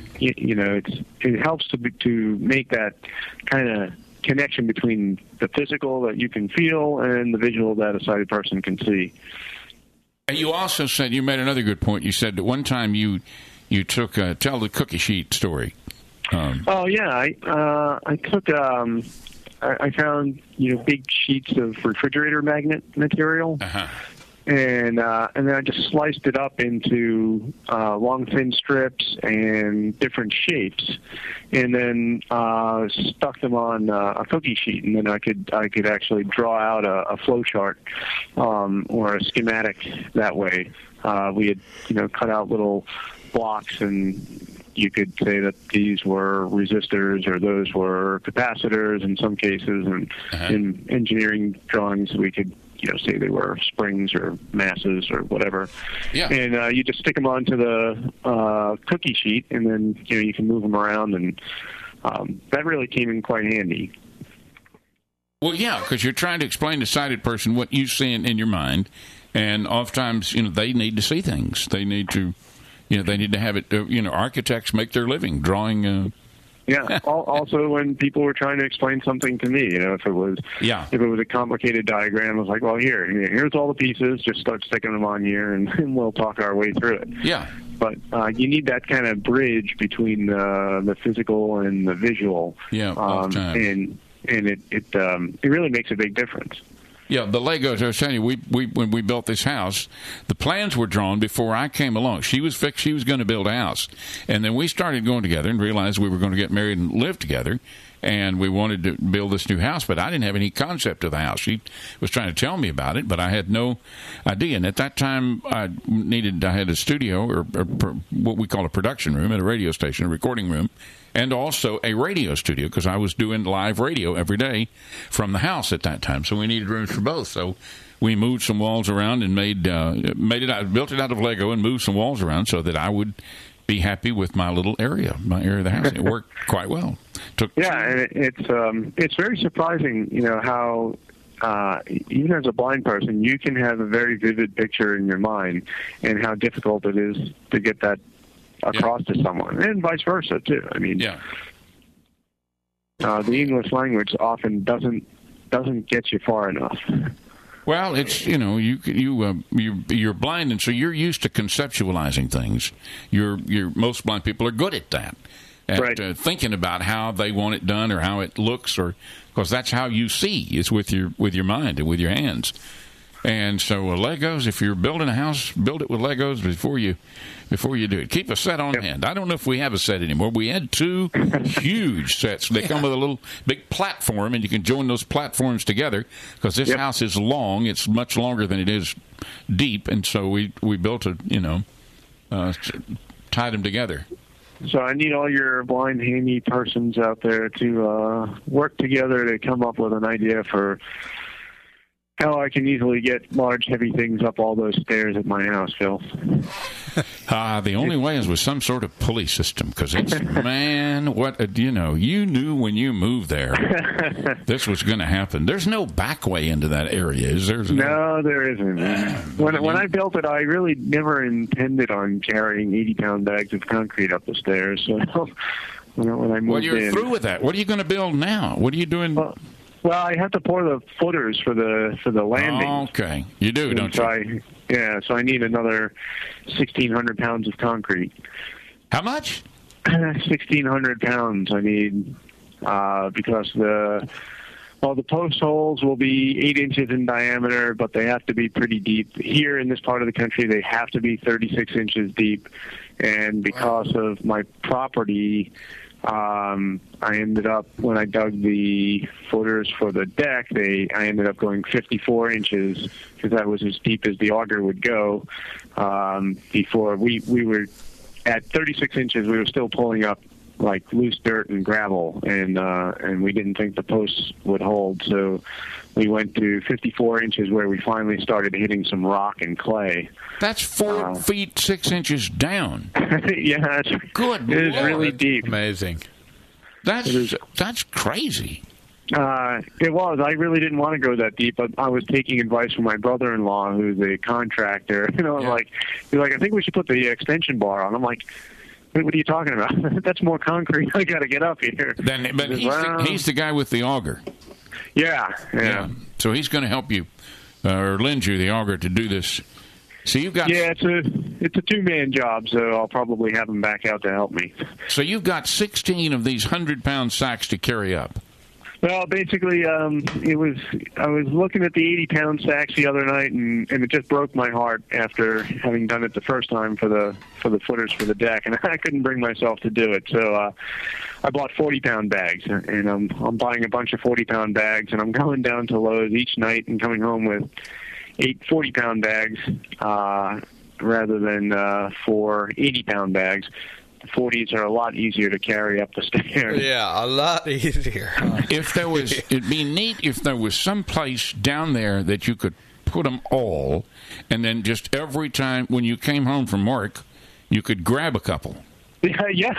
it helps to make that kind of connection between the physical that you can feel and the visual that a sighted person can see. And you also said, you made another good point. You said that one time you took tell the cookie sheet story. I took. I found big sheets of refrigerator magnet material, and then I just sliced it up into long thin strips and different shapes, and then stuck them on a cookie sheet, and then I could actually draw out a flow chart or a schematic that way. We had cut out little blocks, and you could say that these were resistors or those were capacitors in some cases, and in engineering drawings we could say they were springs or masses or whatever. Yeah. And you just stick them onto the cookie sheet, and then you can move them around, and that really came in quite handy. Well, yeah, because you're trying to explain to a sighted person what you see in your mind, and oftentimes they need to see things. They need to. They need to have it. Architects make their living drawing. Yeah. Also, when people were trying to explain something to me, if it was a complicated diagram, I was like, "Well, here's all the pieces. Just start sticking them on here, and we'll talk our way through it." Yeah. But you need that kind of bridge between the physical and the visual. Yeah. All the time. And it really makes a big difference. Yeah, the Legos, I was telling you, when we built this house, the plans were drawn before I came along. She was fixed, she was going to build a house. And then we started going together and realized we were going to get married and live together. And we wanted to build this new house, but I didn't have any concept of the house. She was trying to tell me about it, but I had no idea. And at that time, I had a studio, or what we call a production room at a radio station, a recording room, and also a radio studio, because I was doing live radio every day from the house at that time. So we needed rooms for both. So we moved some walls around and built it out of Lego and moved some walls around so that I would be happy with my little area, my area of the house. And it worked quite well. And it's very surprising, how even as a blind person, you can have a very vivid picture in your mind, and how difficult it is to get that across to someone, and vice versa too. I mean, the English language often doesn't get you far enough. Well, it's you're blind, and so you're used to conceptualizing things. Most blind people are good at that, thinking about how they want it done or how it looks, or because that's how you see is with your mind and with your hands. And so Legos, if you're building a house, build it with Legos before you do it. Keep a set on hand. I don't know if we have a set anymore. We had 2 huge sets. They come with a little big platform, and you can join those platforms together because this house is long. It's much longer than it is deep, and so we built tied them together. So I need all your blind, handy persons out there to work together to come up with an idea for how I can easily get large, heavy things up all those stairs at my house, Phil. The only way is with some sort of pulley system, because it's, man, you knew when you moved there this was going to happen. There's no back way into that area, is there? No, there isn't. When I built it, I really never intended on carrying 80-pound bags of concrete up the stairs. So when I moved you're through with that. What are you going to build now? What are you doing? Well, I have to pour the footers for the landing. Oh, okay, you do, don't you? So I need another 1,600 pounds of concrete. How much? 1,600 pounds I need because the post holes will be 8 inches in diameter, but they have to be pretty deep. Here in this part of the country, they have to be 36 inches deep, and because of my property, I ended up, when I dug the footers for the deck, I ended up going 54 inches because that was as deep as the auger would go. Before we were at 36 inches, we were still pulling up like loose dirt and gravel, and we didn't think the posts would hold, so we went to 54 inches where we finally started hitting some rock and clay. That's 4 feet 6 inches down. Yeah, good. It is really deep. Amazing. That's crazy. It was. I really didn't want to go that deep, but I was taking advice from my brother-in-law, who's a contractor. He's like, I think we should put the extension bar on. I'm like, what are you talking about? That's more concrete. I got to get up here. But he's the guy with the auger. Yeah. So he's going to help you or lend you the auger to do this. So you've got it's a 2-man job, so I'll probably have him back out to help me. So you've got 16 of these 100-pound sacks to carry up. Well, basically, I was looking at the 80-pound sacks the other night, and it just broke my heart after having done it the first time for the footers for the deck, and I couldn't bring myself to do it. So I bought 40-pound bags, and I'm buying a bunch of 40-pound bags, and I'm going down to Lowe's each night and coming home with 8 40-pound bags rather than 4 80-pound bags. The 40s are a lot easier to carry up the stairs. Yeah, a lot easier. It'd be neat if there was some place down there that you could put them all, and then just every time when you came home from work, you could grab a couple. Yeah.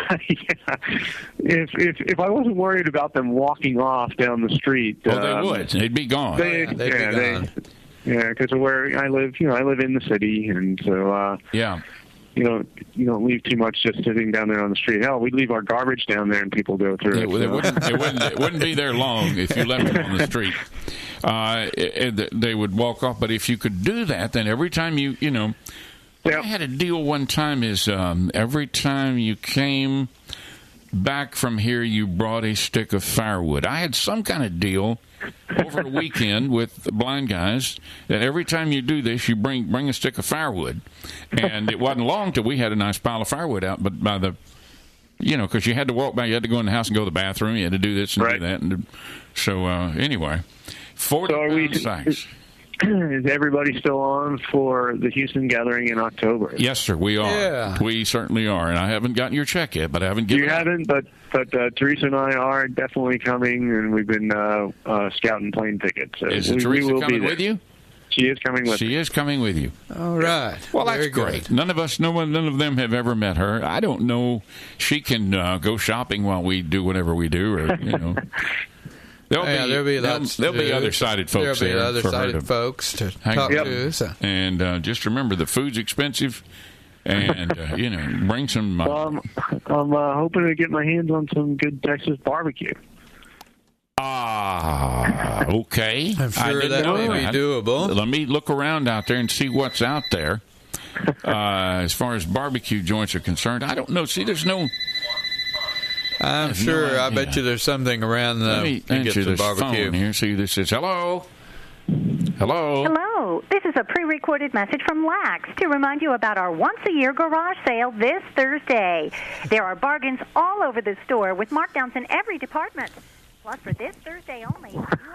If I wasn't worried about them walking off down the street, well, they would. They'd be gone. They'd be gone. Yeah, because of where I live. I live in the city, and so you don't leave too much just sitting down there on the street. Hell, we'd leave our garbage down there and people go through it. It wouldn't be there long if you left it on the street. They would walk off. But if you could do that, then every time I had a deal one time is every time you came back from here, you brought a stick of firewood. I had some kind of deal over the weekend with the blind guys that every time you do this, you bring a stick of firewood. And it wasn't long till we had a nice pile of firewood out, but by the, because you had to walk back, you had to go in the house and go to the bathroom, you had to do this and do that. And so, anyway, 40 sacks. Is everybody still on for the Houston gathering in October? Yes, sir, we are. Yeah. We certainly are. And I haven't gotten your check yet, but I haven't given You haven't, but Teresa and I are definitely coming, and we've been scouting plane tickets. So Is Teresa coming with you? She is coming with me. She is coming with you. All right. Well, that's Very great. good. None of them have ever met her. I don't know. She can go shopping while we do whatever we do, or There'll be other sighted folks there. There'll be other sighted folks to talk to. So. And just remember, the food's expensive, and bring some. I'm hoping to get my hands on some good Texas barbecue. Okay. I'm sure that may be doable. Let me look around out there and see what's out there. As far as barbecue joints are concerned, I don't know. See, there's no. I'm sure. I bet you there's something around Let me to get answer some this barbecue. phone here. See, this is hello. Hello. Hello, this is a pre-recorded message from Lax to remind you about our once-a-year garage sale this Thursday. There are bargains all over the store with markdowns in every department. Plus, for this Thursday only,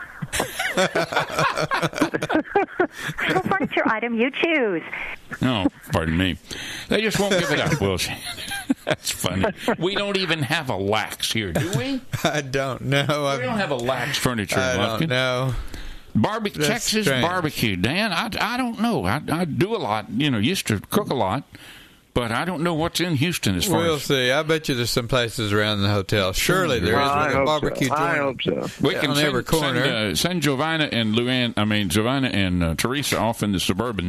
single furniture item you choose. Oh, pardon me. They just won't give it up, will she? That's funny. We don't even have a Lax here, do we? I don't know. We don't have a Lax furniture. I don't know. Texas strange. barbecue, Dan. I don't know. I do a lot. Used to cook a lot, but I don't know what's in Houston as far We'll as. see. I bet you there's some places around the hotel. Surely there is with a barbecue joint. I hope so. We can on every corner. send Giovanna and Giovanna and Teresa off in the Suburban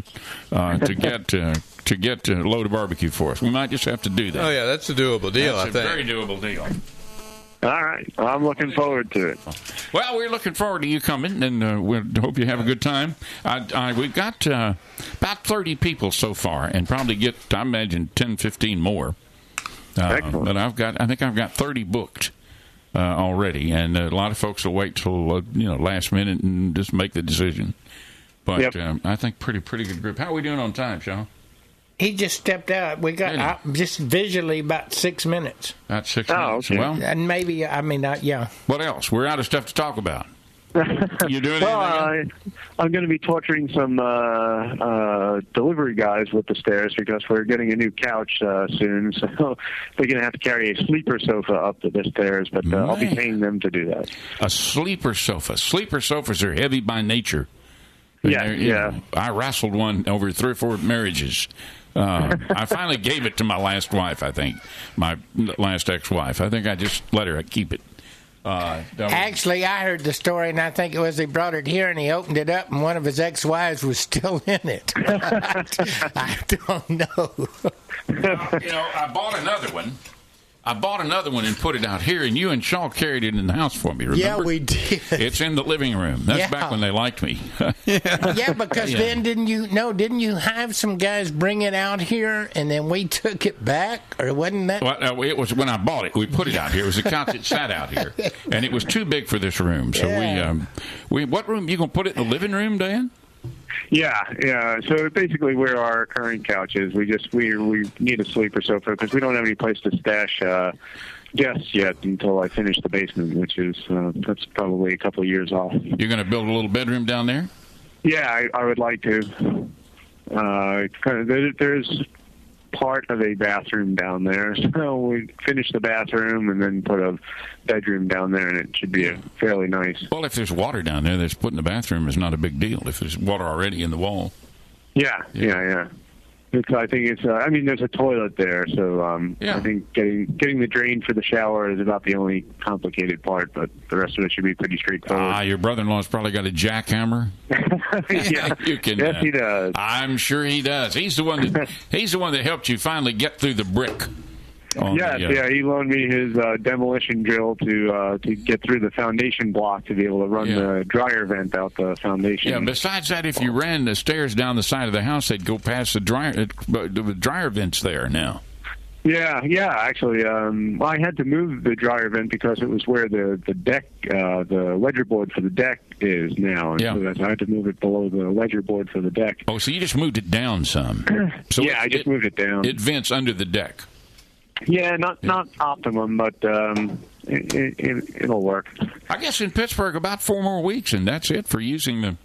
to get a load of barbecue for us. We might just have to do that. Oh yeah, that's a doable deal. That's I think. a very doable deal. All right. I'm looking forward to it. Well, we're looking forward to you coming, and we hope you have a good time. We've got about 30 people so far, and probably get, I imagine, 10, 15 more. Excellent. But I think I've got 30 booked already, and a lot of folks will wait till last minute and just make the decision. But Yep. I think pretty good group. How are we doing on time, Sean? He just stepped out. We got just visually about 6 minutes. About 6 Oh, minutes. okay. Well, And maybe, yeah. what else? We're out of stuff to talk about. You doing anything? Well, I'm going to be torturing some delivery guys with the stairs because we're getting a new couch soon. So they're going to have to carry a sleeper sofa up the stairs, but I'll be paying them to do that. A sleeper sofa. Sleeper sofas are heavy by nature. Yeah. I wrestled one over 3 or 4 marriages. I finally gave it to my last wife, I think. My last ex-wife. I think I just let her keep it. Actually, I heard the story, and I think it was he brought it here, and he opened it up, and one of his ex-wives was still in it. I don't know. I bought another one. And put it out here, and you and Shaw carried it in the house for me, remember? Yeah, we did. It's in the living room. That's back when they liked me. Yeah, because then didn't you have some guys bring it out here, and then we took it back, or wasn't that? Well, it was when I bought it. We put it out here. It was a couch that sat out here, and it was too big for this room. So we what room? You gonna put it in the living room, Dan? Yeah. So basically, where our current couch is, we need a sleeper sofa because we don't have any place to stash guests yet until I finish the basement, which is that's probably a couple of years off. You're going to build a little bedroom down there? Yeah, I would like to. There's part of a bathroom down there, so we finish the bathroom and then put a bedroom down there, and it should be fairly nice. Well, if there's water down there, that's put in the bathroom is not a big deal. If there's water already in the wall. Yeah. I think it's. There's a toilet there, so I think getting the drain for the shower is about the only complicated part, but the rest of it should be pretty straightforward. Your brother-in-law's probably got a jackhammer. Yeah, You can, yes, he does. I'm sure he does. He's the one that helped you finally get through the brick. He loaned me his demolition drill to get through the foundation block to be able to run the dryer vent out the foundation. Yeah. Besides that, if you ran the stairs down the side of the house, they'd go past the dryer vents there now. Yeah. Actually, I had to move the dryer vent because it was where the deck, the ledger board for the deck is now. And so I had to move it below the ledger board for the deck. Oh, so you just moved it down some? So I just moved it down. It vents under the deck. Yeah, not optimum, but it'll work. I guess in Pittsburgh about 4 more weeks, and that's it for using the.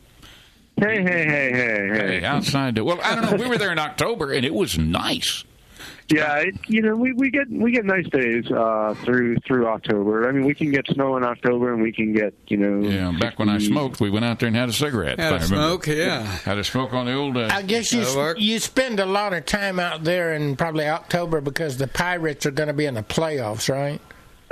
Hey! Outside. Well, I don't know. We were there in October, and it was nice. Yeah, we get nice days through October. I mean, we can get snow in October, and we can get Yeah, back when I smoked, we went out there and had a cigarette. Had a smoke, yeah. Had a smoke on the old. I guess you spend a lot of time out there in probably October because the Pirates are going to be in the playoffs, right?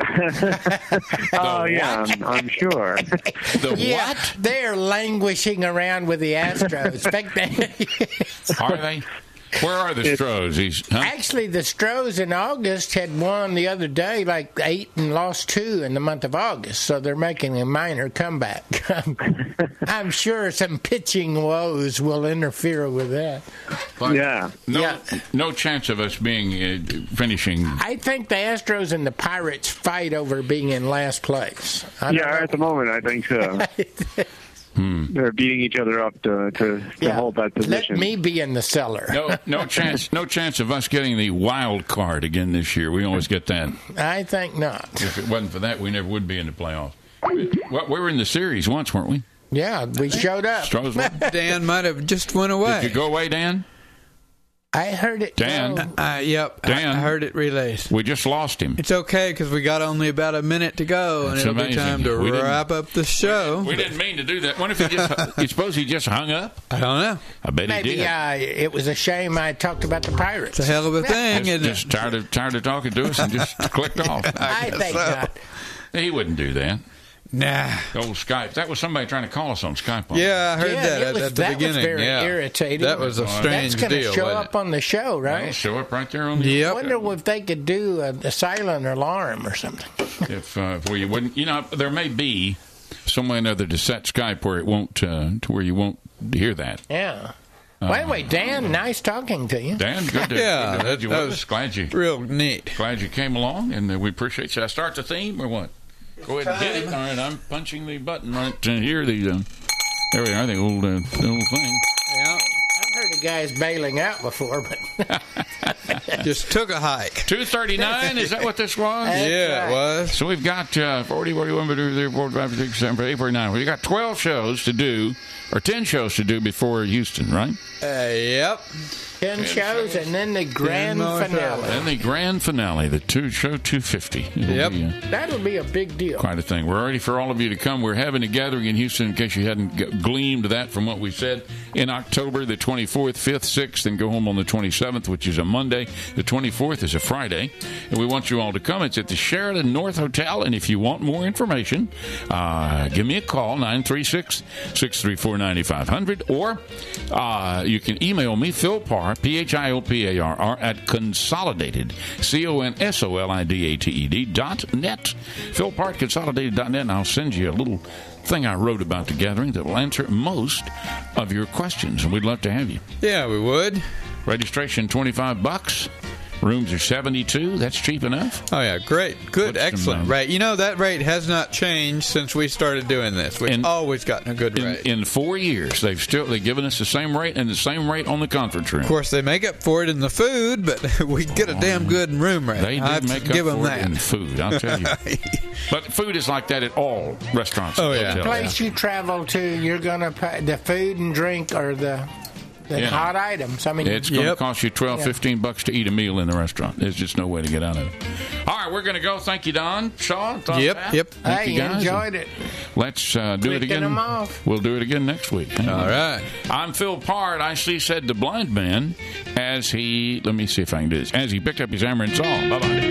Yeah, I'm sure. What? They're languishing around with the Astros. Are they? Where are the Stros? Actually, the Stros in August had won the other day, like 8 and lost 2 in the month of August. So they're making a minor comeback. I'm sure some pitching woes will interfere with that. But no chance of us being finishing. I think the Astros and the Pirates fight over being in last place. At the moment, I think so. they're beating each other up to hold that position. Let me be in the cellar. No chance of us getting the wild card again this year. We always get that. I think not. If it wasn't for that, we never would be in the playoffs. Well, we were in the series once, weren't we? Yeah, we showed up. Stroswell. Dan might have just went away. Did you go away, Dan? I heard it. Dan. Yep. Dan. I heard it relayed. We just lost him. It's okay because we got only about a minute to go, and That's it'll be amazing. time to wrap up the show. We didn't mean to do that. What if he just? You suppose he just hung up? I don't know. I bet Maybe he did. it was a shame I talked about the Pirates. It's a hell of a thing, isn't it? Just tired of talking to us and just clicked off. I think not. He wouldn't do that. Nah. The old Skype. That was somebody trying to call us on Skype. Yeah, I heard Yeah, that it was- at the that beginning. was very yeah. irritating. That was a strange That's going deal. to show wasn't up on the show, That'll right? show up right there on the. Yep. I wonder if they could do a silent alarm or something. If we wouldn't, there may be some way or another to set Skype where it won't to where you won't hear that. Yeah. Well, anyway, Dan, nice talking to you. Dan, good to Yeah, good to have you with that us. Glad you Real neat. came along, and we appreciate. Should I start the theme or what? Go ahead and hit it. All right, I'm punching the button right here. There we are. The old thing. Yeah. I've heard of guys bailing out before, but Just took a hike. 239. Is that what this was? Yeah, right. it was. So we've got 40, 41, 42, 45, 46, 47, 48, 49. We've got 12 shows to do, or 10 shows to do before Houston, right? Yep. 10 shows and then the grand more finale. And the grand finale, the show 250. It'll Yep. be, That'll be a big deal. quite a thing. We're ready for all of you to come. We're having a gathering in Houston, in case you hadn't gleamed that from what we said, in October, the 24th, 5th, 6th, and go home on the 27th, which is a Monday. The 24th is a Friday. And we want you all to come. It's at the Sheraton North Hotel. And if you want more information, give me a call, 936-634-9500. Or you can email me, Phil Parr, PHILPARR, at Consolidated, CONSOLIDATED.net. Phil Parr, Consolidated.net, and I'll send you a little thing I wrote about the gathering that will answer most of your questions, and we'd love to have you. Yeah, we would. Registration $25. Rooms are $72. That's cheap enough. Oh, yeah, great. Good, What's excellent the- rate. That rate has not changed since we started doing this. We've always gotten a good rate. In 4 years, they've given us the same rate and the same rate on the conference room. Of course, they make up for it in the food, but we get a damn good room rate. They do I make up give them for that. it in food, I'll tell you. But food is like that at all restaurants. Oh, and yeah. hotels. Place you travel to, you're going to pay the food and drink or the Yeah. hot items. I mean, It's going to Yep. cost you $12, $15 to eat a meal in the restaurant. There's just no way to get out of it. All right, we're going to go. Thank you, Don. Sean. Thoughts Yep, that? yep. Thank hey, you guys. enjoyed it. Let's do it Clicking again. them off. We'll do it again next week. All right. I'm Phil Parr. I see said the blind man as he, let me see if I can do this, as he picked up his hammer and saw. Bye-bye.